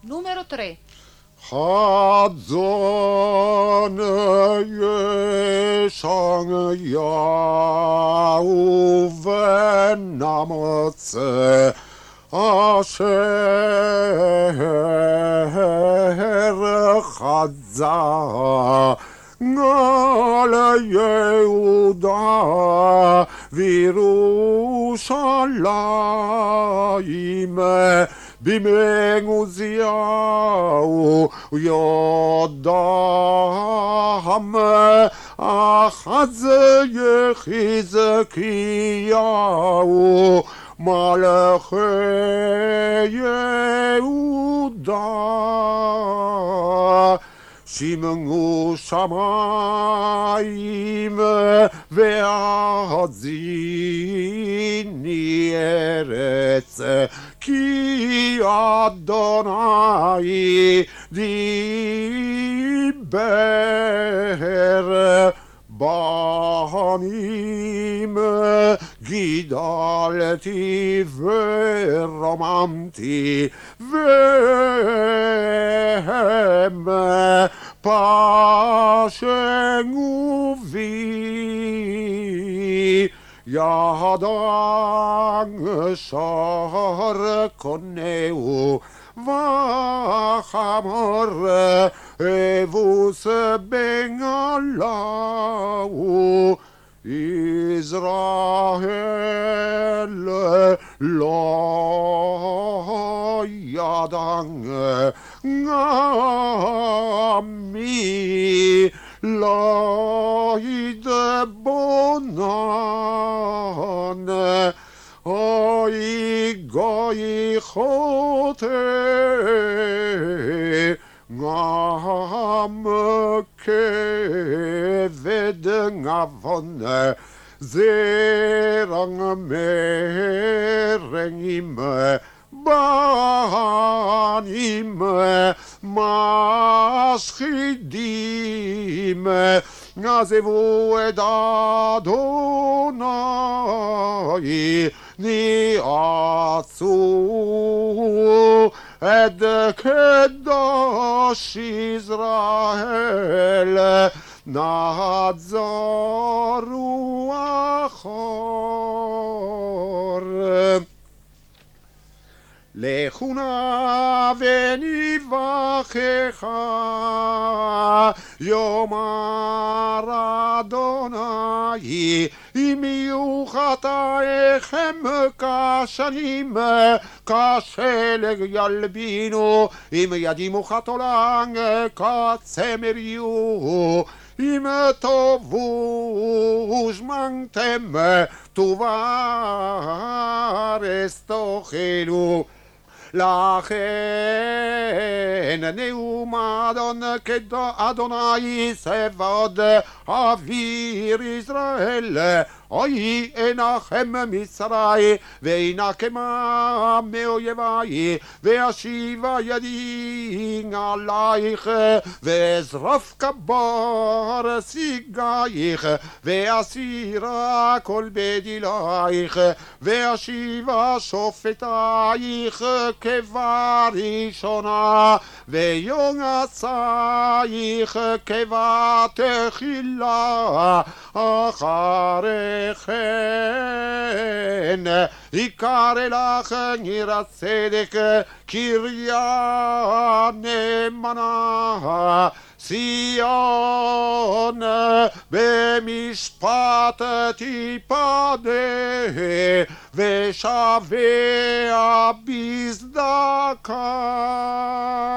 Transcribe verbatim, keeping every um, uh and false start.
Numero tre. חזון ישעיהו בן אמוץ אשר חזה על יהודה וירושלים בימי עוזיהו יודם אחז יחזקיהו מלכי יהודה שמעו שמים והאזיני ארץ כי אדוני דיבר בנים גידלתי ורוממתי והם פשעו בי ידם שר קונהו וחמור אבוס בגלהו ישראל לא ידע עמי לא ידבונן אוי גוי חוטא גם כבד עוון זרע מרעים בנים משחידים עזבו את אדוני ניאצו את קדוש ישראל נעזרו אחור לכו נא ונברכך יאמר אדוני אם יהיו חטאיכם כשנים כשלג ילבינו אם ידימו חתולן כצמר יהיו אם תאבו ושמנתם טוב הארץ תאכלו לכן נאום אדון אדוני צבאות אוויר ישראל אוי אנחם מצרי ואנקם מאויבי ואשיבה ידי עלייך ואזרוף כבור סיגייך ואסירה כל בדילייך ואשיבה שופטייך כבראשונה ויועצייך כבתחילה אחרי כן יקרא לך עיר הצדק קריה נאמנה ציון במשפט תיפדה ושביה בצדקה